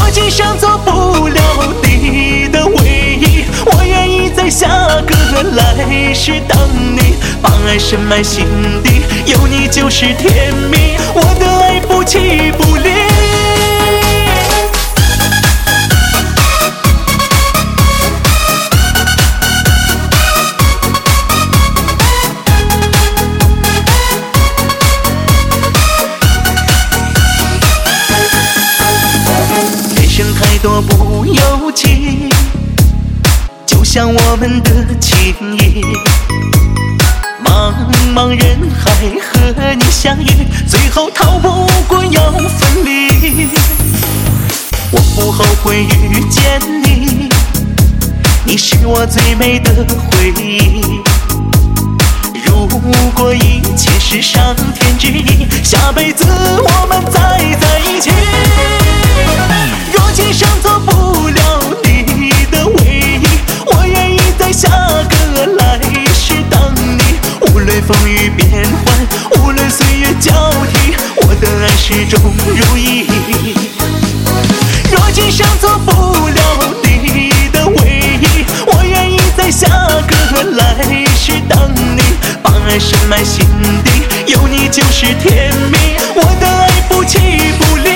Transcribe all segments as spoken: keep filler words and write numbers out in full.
若今生做不了你的唯一，我愿意在下个来世当你，把爱深埋心底，有你就是甜蜜，我的爱不弃不离。太多不由己，就像我们的情谊。茫茫人海和你相遇，最后逃不过要分离。我不后悔遇见你，你是我最美的回忆。如果一切是上天之意，下辈子我们再在一起。若今生做不了你的唯一，我愿意在下个来世当你，无论风雨变幻，无论岁月交替，我的爱始终如一。若今生做不了你的唯一，我愿意在下个来世当你，把爱深埋心底，有你就是甜蜜，我的爱不弃不离。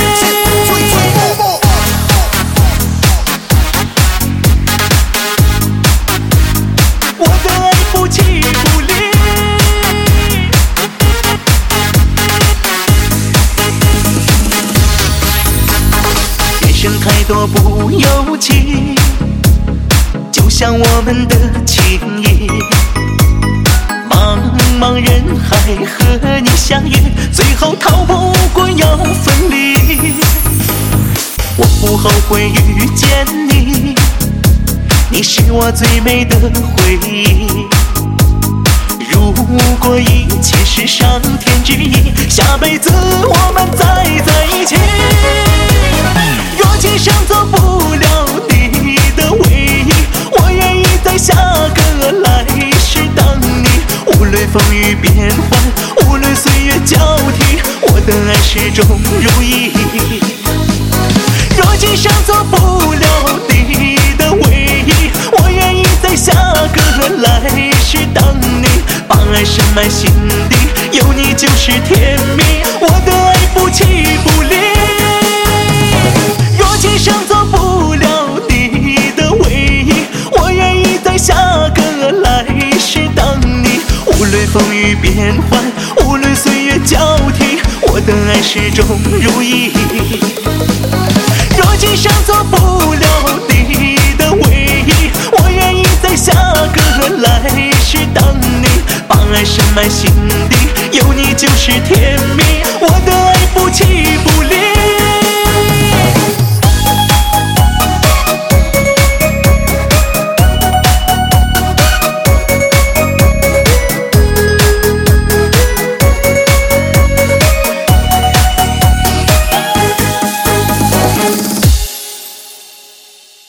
太多不由己，就像我们的情谊。茫茫人海和你相遇，最后逃不过要分离。我不后悔遇见你，你是我最美的回忆。如果一切是上天之意，下辈子我们再在一起。若今生做不了你的唯一，我愿意在下个来世当你，无论风雨变幻，无论岁月交替，我的爱始终如一。若今生做不了你的唯一，我愿意在下个来世当你，把爱深埋心底，有你就是甜蜜，我的爱不弃不离。若今生做不了你的唯一，我愿意在下个来世当你，无论风雨变幻，无论岁月交替，我的爱始终如一。若今生做不了你的唯一，我愿意在下个来世当你，把爱深埋心底，有你就是甜蜜，我的爱不弃不离。